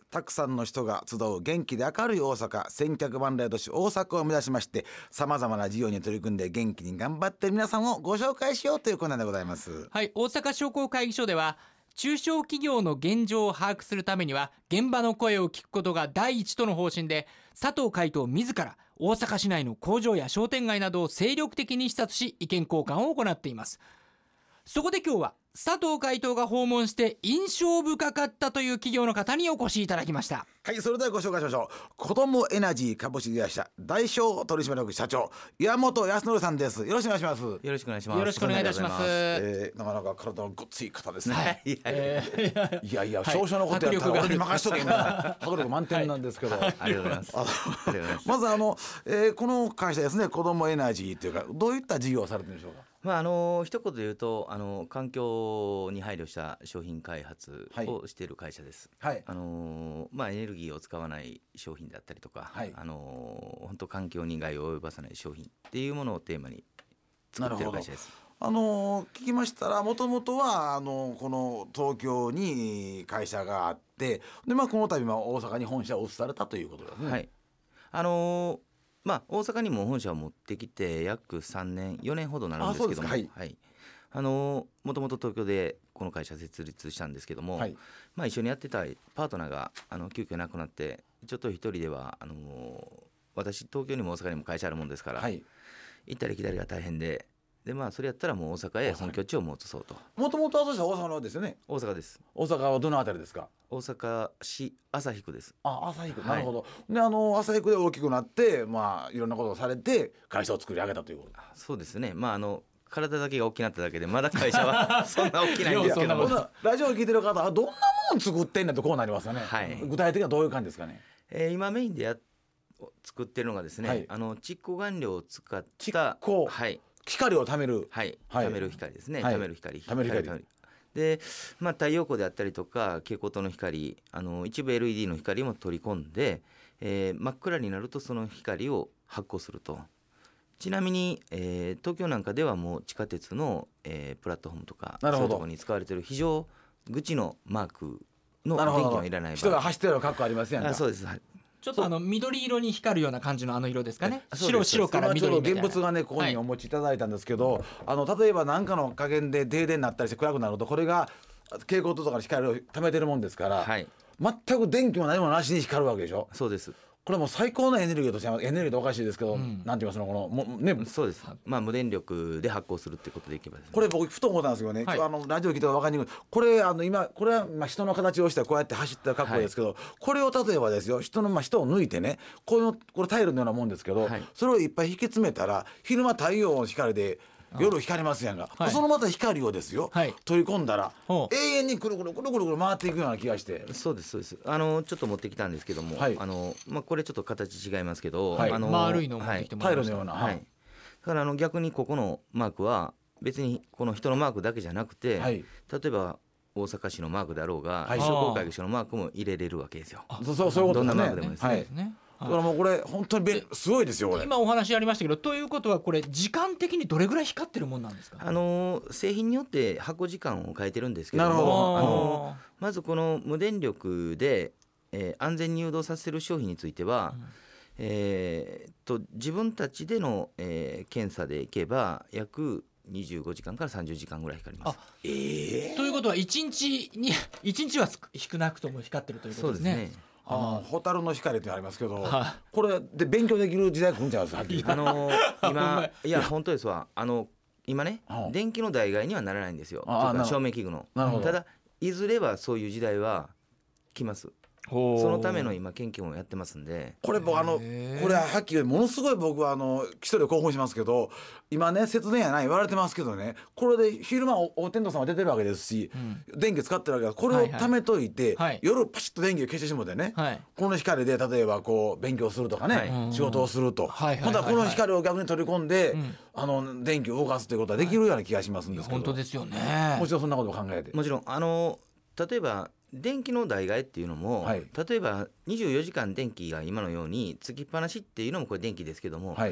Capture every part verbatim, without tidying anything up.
たくさんの人が集う元気で明るい大阪、千客万来都市大阪を目指しまして、さまざまな事業に取り組んで元気に頑張っている皆さんをご紹介しようというコーナーでございます。 はい、大阪商工会議所では中小企業の現状を把握するためには現場の声を聞くことが第一との方針で、佐藤会頭自ら大阪市内の工場や商店街などを精力的に視察し意見交換を行っています。そこで今日は佐藤会頭が訪問して印象深かったという企業の方にお越しいただきました。 はい、それではご紹介しましょう。子どもエナジー株式会社代表取締役社長岩本康則さんです。よろしくお願いします。よろしくお願いします。 よろしくお願いいたします。 えー、なかなか体のごっつい方ですね。 はい、いやいやいやいやいや、少々のことやったら俺に任しとけみたいな迫力満点なんですけど、 はい、ありがとうございます。ありがとうございます。 まずあの、えー、この会社ですね、子どもエナジーというかどういった事業をされてるんでしょうか。 まああの一言で言うと、あの環境に配慮した商品開発をしている会社です。はい、あのまあエネルギーを使わない商品であったりとか、はい、あの本当環境に害を及ばさない商品っていうものをテーマに作っている会社です。 あの聞きましたら、もともとはあのこの東京に会社があって、で、まあ、この度は大阪に本社を移されたということですね。 はい、あのまあ、大阪にも本社を持ってきて約さんねんよねんほどになるんですけども、はいはい、あのもともと東京でこの会社設立したんですけども、はい、まあ、一緒にやってたパートナーがあの急遽亡くなって、ちょっと一人ではあの私東京にも大阪にも会社あるもんですから、はい、行ったり来たりが大変で、で、まあ、それやったらもう大阪へ本拠地を移そうと。 もともとは大阪のですよね。 大阪です。 大阪はどのあたりですか。 大阪市旭区です。 あ、旭区、なるほど。で、あの旭区で大きくなって、まあ、いろんなことをされて会社を作り上げたということ。 そうですね。まあ、あの体だけが大きくなっただけでまだ会社はそんな大きないんですけどもラジオを聞いてる方はどんなもの作ってんだとこうなりますよね。はい、具体的にはどういう感じですかね。 えー、今メインでや作ってるのがですね、はい、あの蓄光顔料を使った蓄光、はい、光を貯める、 はい、はい、貯める光ですね、はい、貯める光、 貯める光で、まあ、太陽光であったりとか蛍光灯の光、あの一部 エルイーディー の光も取り込んで、えー、真っ暗になるとその光を発光すると。ちなみに、えー、東京なんかではもう地下鉄の、えー、プラットフォームとかそういうところに使われている非常口のマークの電気はいらない場合、 人が走ってるの格好ありますやんか。 あ、そうです、はい、 ちょっとあの緑色に光るような感じのあの色ですかね。白白から緑みたいな。 現物がねここにお持ちいただいたんですけど、はい、あの例えば何かの加減で停電になったりして暗くなると、これが蛍光灯とかの光を貯めてるもんですから、はい、全く電気も何もなしに光るわけでしょ。 そうです。 これも最高のエネルギーとして、エネルギーっておかしいですけど、うん、なんて言いますの、このも、ね、 そうです、まあ、無電力で発光するってことでいけばですね。 これ僕ふと思ったんですよね、はい、あのラジオ聞いて分かりにくい、これあの今これはまあ人の形をしてこうやって走ってる格好ですけど、はい、これを例えばですよ、人の、まあ、人を抜いてね、このこれタイルのようなもんですけど、はい、それをいっぱい引き詰めたら昼間太陽の光で夜光りますやんが、はい、そのまた光をですよ、はい、取り込んだら永遠にくるくるくるくるくる回っていくような気がして。 そうですそうです。あのちょっと持ってきたんですけども、はい、あのまあ、これちょっと形違いますけど、 はい、 あの丸いのを持ってきてもらいました、 タイルのような、 はい、だからあの逆にここのマークは別にこの人のマークだけじゃなくて、はい、例えば大阪市のマークだろうが、はい、商工会議所のマークも入れれるわけですよ。 そうそうそういうことですね。 どんなマークでもですね。はい、 だからもうこれ本当にすごいですよ。これ今お話ありましたけど、ということはこれ時間的にどれぐらい光ってるもんなんですか。 あの製品によって発光時間を変えてるんですけども、あのまずこの無電力で、えー、安全に誘導させる商品については、うん、えー、と自分たちでの、えー、検査でいけば約にじゅうごじかんからさんじゅうじかんぐらい光ります。あ、 えー、ということはいちにちにいちにちは少なくとも光ってるということですね。そうですね。 あ、蛍の光ってありますけど、これで勉強できる時代来るんちゃいますか。 あの今いや本当ですわ。あの今ね、電気の代替にはならないんですよ。照明器具の。ただいずれはそういう時代は来ます。そのための今研究もやってますんで、 これ僕あのこれははっきりものすごい僕はあの一人で興奮しますけど、今ね節電やない言われてますけどね、これで昼間お天道さんは出てるわけですし、うん、電気使ってるわけです。これを貯めといて、はいはい、夜パシッと電気を消してしもてね、はい、この光で例えばこう勉強するとかね、はい、仕事をすると、またこの光を逆に取り込んで、うん、あの電気を動かすということはできるような気がしますんですけど、 本当ですよね。 もちろんそんなことを考えて、 もちろんあの例えば電気の代替っていうのも、はい、例えばにじゅうよじかん電気が今のようにつきっぱなしっていうのもこれ電気ですけども、はい、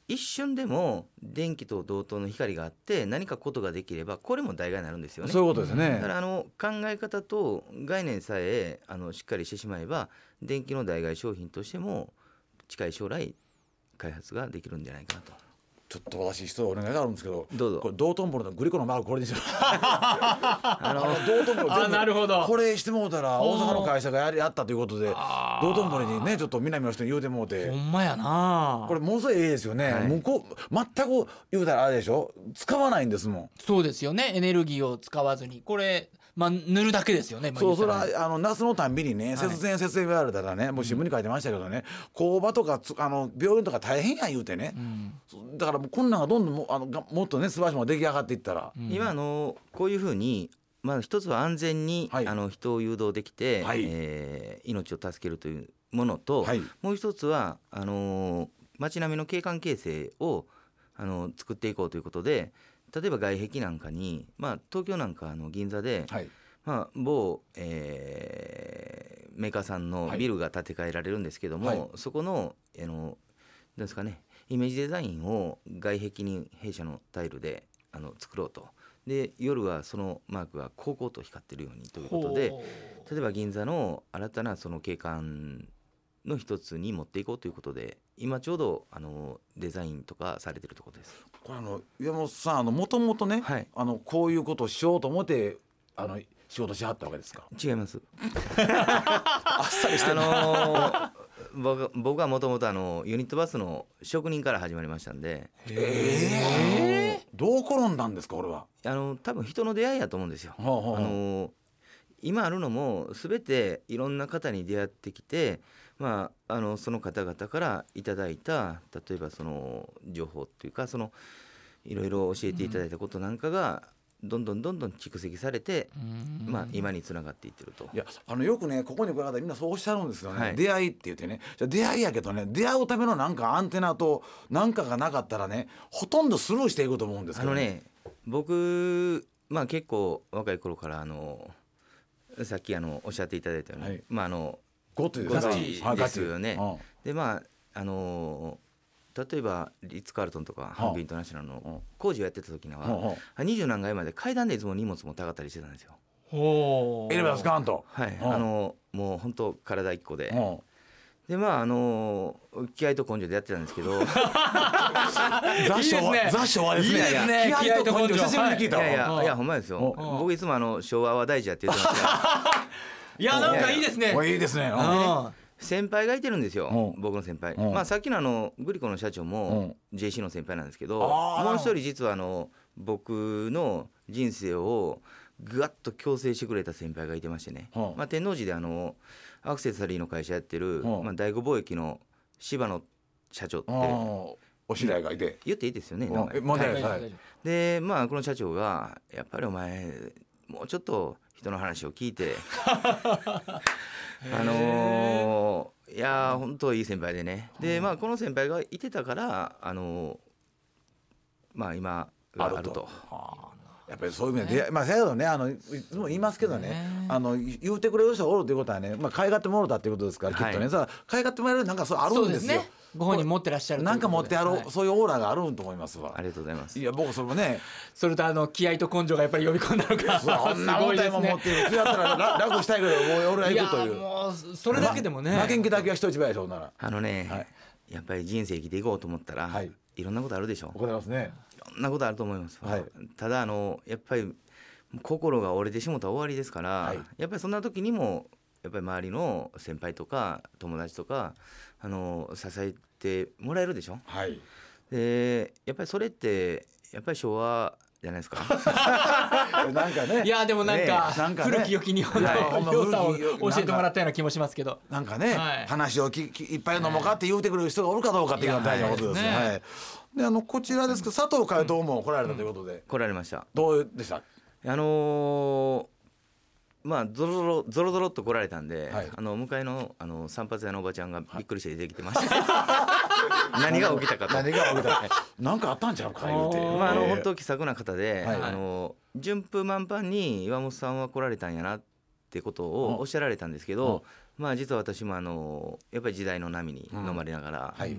一瞬でも電気と同等の光があって何かことができればこれも代替になるんですよね。 そういうことですね。 だからあの考え方と概念さえあのしっかりしてしまえば電気の代替商品としても近い将来開発ができるんじゃないかなと。 ちょっと私一つお願いがあるんですけど、 どうぞ。 これ道頓堀のグリコのマークこれにしようあの道頓堀あなるほどこれしてもうたら大阪の会社がやりやったということで道頓堀にねちょっと南の人に言うてもうて、 ほんまやな。 これものすごいいいですよね、はい、向こう全く言うたらあれでしょ、使わないんですもん。 そうですよね、エネルギーを使わずにこれまあ、塗るだけですよね。 そう、それはあの夏のたんびにね、節電節電言われたらね、もう新聞に書いてましたけどね、工場とかあの病院とか大変や言うてね、うん、だからもうこんなんがどんどんもあのもっとね素晴らしいものが出来上がっていったら、 うん、今あのこういうふうに、まあ、一つは安全に、はい、あの人を誘導できて、はい、えー、命を助けるというものと、はい、もう一つはあの街並みの景観形成をあの作っていこうということで、例えば外壁なんかに、まあ、東京なんかの銀座で、はい、まあ、某、えー、メーカーさんのビルが建て替えられるんですけども、はい、そこの、あの、なんですかね、イメージデザインを外壁に弊社のタイルであの作ろうと。で夜はそのマークがこうこうと光ってるようにということで、例えば銀座の新たなその景観の一つに持っていこうということで、今ちょうどあのデザインとかされてるところです。 これあの岩本さん、もともとね、はい、あのこういうことをしようと思ってあの仕事しはったわけですか？ 違います。 あっさりしてる、 あのー、僕, 僕はもともとユニットバスの職人から始まりましたんで。 へー、どう転んだんですか？俺はあの多分人の出会いやと思うんですよ。はあはあ、あのー、今あるのも全ていろんな方に出会ってきて、まあ、あのその方々からいただいた例えばその情報っていうか、そのいろいろ教えていただいたことなんかがどんどんどんどん蓄積されて、まあ、今につながっていってると。 いやあのよくねここに来る方みんなそうおっしゃるんですよね、はい、出会いって言ってね、じゃ出会いやけどね、出会うためのなんかアンテナとなんかがなかったらねほとんどスルーしていくと思うんですけどね。 あのね僕、まあ、結構若い頃からあのさっきあのおっしゃっていただいたように、はい、まああのゴチですよね。でまああの例えばリッツ・カールトンとかハンビーインターナショナルの工事をやってた時にはにじゅう何階まで階段でいつも荷物持って上がったりしてたんですよ。 エレベータースカーンと、 はい、あのもう本当体一個で、でまああの気合と根性でやってたんですけど雑昭和雑昭和ですね。いいですね、気合と根性久しぶりに聞いたわ。 いやいやいやほんまですよ。僕いつもあの昭和は大事やって言ってますからいやなんかいいですね。 いいですね。 先輩がいてるんですよ、僕の先輩。まあさっきのあのグリコの社長も ジェーシー の先輩なんですけど、もう一人実はあの僕の人生をぐわっと矯正してくれた先輩がいてましてね、まあ、天王寺であのアクセサリーの会社やってる、まあ、第五貿易の柴野社長ってお知り合いがいて言っていいですよね。でまあこの社長がやっぱりお前もうちょっと人の話を聞いてあのー、いや本当いい先輩でね。でまあこの先輩がいてたからあのー、まあ今があると。 やっぱりそういう意味で出会い、まあ、せやけどね、あのいつも言いますけどね、あの言うてくれる人がおるということはね、まあ、買い買ってもろたっていうことですから、はい、きっとねさ買い買ってもらえるなんかそうあるんですよ。 そうですね、ご本人持ってらっしゃるなんか持ってある、はい、そういうオーラがあると思いますわ。 ありがとうございます。 いや僕それもねそれとあの気合と根性がやっぱり呼び込んだのかそんな問題も持っている。普通だったら楽したいけど俺は行くという。いやもうそれだけでもね、 ま、負けん気だけは人一倍でしょうなら。 あのね、はい、やっぱり人生生きていこうと思ったら、はい、いろんなことあるでしょ。 ございますね。 いろんなことあると思います、はい、ただあのやっぱり心が折れてしもたら終わりですから、はい、やっぱりそんな時にもやっぱり周りの先輩とか友達とかあの支えてもらえるでしょ、はい、でやっぱりそれってやっぱり昭和じゃないですかなんかね、 いやでもなんか、ね、なんかね、古き良き日本の良さを教えてもらったような気もしますけど、 なんかね、はい、話をききいっぱい飲もうかって言うてくれる人がおるかどうかっていうのが大事なことですね。はい、であのこちらですけど佐藤海斗も来られたということで、うん、 来られました。 どうでした？ あのー、まあゾロゾロゾロゾロっと来られたんで、はい、あの向かい の, あの散髪屋のおばちゃんがびっくりして出てきてました、はい、何が起きたかと何が起きたかなんかあったんちゃうか言うて、 まあ、あの本当気さくな方で、はい、あの順風満帆に岩本さんは来られたんやなってことをおっしゃられたんですけど、まあ実は私もあのやっぱり時代の波に飲まれながら、はい、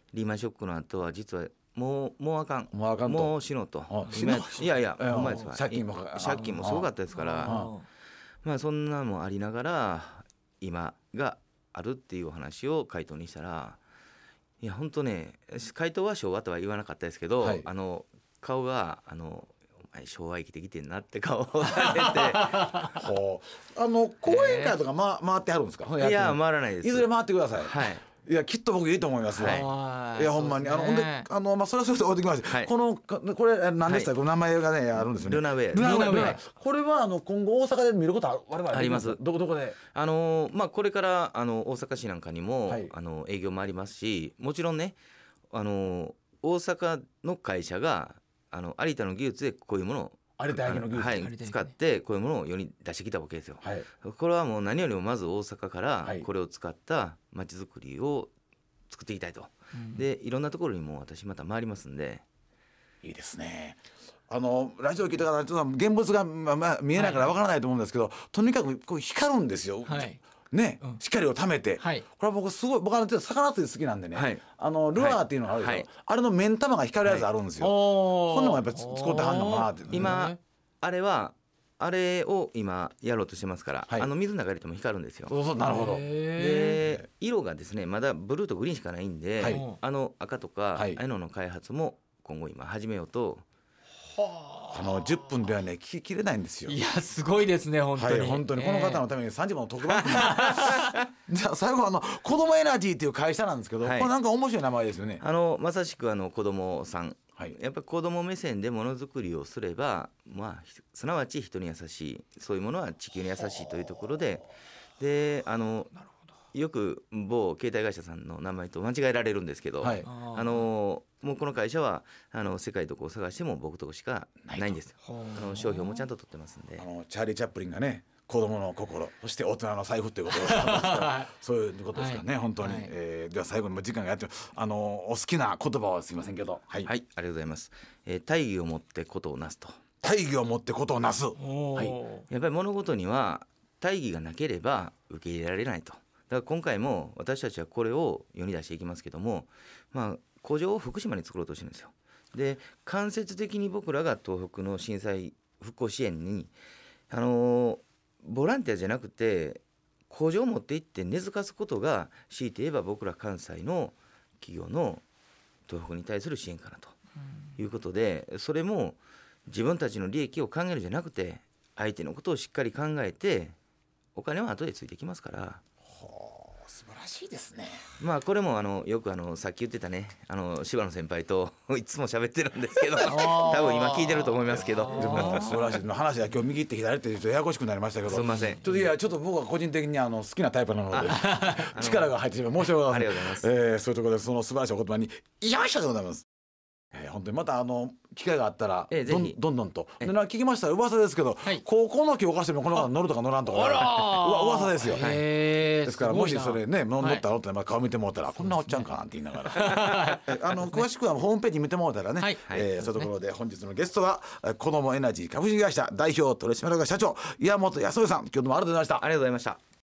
リーマンショックの後は実はもうもうあかんもうあかんともう死のうと死のういやいやいやほんまですわ借金も借金もすごかったですからまあそんなのもありながら今があるっていうお話を回答にしたらいや本当ね回答は昭和とは言わなかったですけど、はい、あの顔があの昭和生きてきてんなって顔をされてほうあの講演会とか、ま、回ってはるんですか？ いや回らないです。 いずれ回ってください。 はいいやきっと僕いいと思いますよ、はい、いやほんまにあのほんであのまあそれはそれで置いてきました、はい、このこれ何でしたか、はい、名前がねあるんですよね。 ルナウェアルナウェアこれはあの今後大阪で見ることは我々 あります。 どこどこであのまあこれからあの大阪市なんかにも、はい、あの営業もありますしもちろんねあの大阪の会社があの有田の技術でこういうものを有田焼の技術、 はい、使ってこういうものを世に出してきたわけですよ、はい、これはもう何よりもまず大阪からこれを使ったまちづくりを作っていきたいと、うん、でいろんなところにも私また回りますんでいいですね。あのラジオ聞いた方ちょっと現物が、まあまあ、見えないからわからないと思うんですけど、はいはい、とにかくこう光るんですよ、はいねうん、光をためて、はい、これは僕すごい僕は魚釣り好きなんでね、はい、あのルアーっていうのがあるでしょ、はい、あれの目ん玉が光るやつあるんですよ、はい、こんなのもやっぱ使ってはんのかなって、ね、 今あれはあれを今やろうとしてますから、はい、あの水の中入れても光るんですよ。 そうそうなるほど。 で色がですねまだブルーとグリーンしかないんで、はい、あの赤とか、はい、ああいうのの開発も今後今始めようと。 はあ、あのじゅっぷんではね聞ききれないんですよ。 いやすごいですね本当に、 はい、本当にこの方のためにさんじかんの特番組じゃあ最後あの子どもエナジーっていう会社なんですけど、はい、これなんか面白い名前ですよね。 あのまさしくあの子どもさんはい、やっぱり子ども目線でものづくりをすれば、まあ、すなわち人に優しいそういうものは地球に優しいというところでであのよく某携帯会社さんの名前と間違えられるんですけど、はい、あのもうこの会社はあの世界どこを探しても僕とこしかないんですよ。あの商標もちゃんと取ってますんで。 あのチャーリー・チャップリンがね子供の心そして大人の財布ということですそういうことですからね、はい、本当に、はいえー、では最後に時間がやってあのお好きな言葉はすいませんけどはい、はい、ありがとうございます、えー、大義をもってことをなすと大義をもってことをなす、はい、やっぱり物事には大義がなければ受け入れられないとだから今回も私たちはこれを世に出していきますけども、まあ、工場を福島に作ろうとしてるんですよ。で間接的に僕らが東北の震災復興支援にあのーボランティアじゃなくて工場を持って行って根付かすことが強いて言えば僕ら関西の企業の東北に対する支援かなということでそれも自分たちの利益を考えるんじゃなくて相手のことをしっかり考えてお金は後でついてきますから。 素晴らしいですね。 まあこれもあのよくあのさっき言ってたねあの柴野先輩といつも喋ってるんですけど多分今聞いてると思いますけどでも素晴らしい話は今日右行って左って言うとややこしくなりましたけどすみませんちょっといやちょっと僕は個人的にあの好きなタイプなので力が入ってしまう申し訳ございません。 ありがとうございます、 えー、そういうところでその素晴らしいお言葉によいしょでございます。えー、本当にまたあの機会があったら、ええ、どんどんどんとでな聞きましたら噂ですけど、はい、高校の教科書でもこの方乗るとか乗らんとか、ね、う噂ですよ、はい、ですからもしそれね乗ったら乗ったら顔見てもらったら、はい、こんなおっちゃんかなんて言いながらあの詳しくはホームページ見てもらったらね、はいえー、そういうところで本日のゲストは子どもエナジー株式会社代表取締役社長岩本康則さん今日どうもありがとうございました。 ありがとうございました。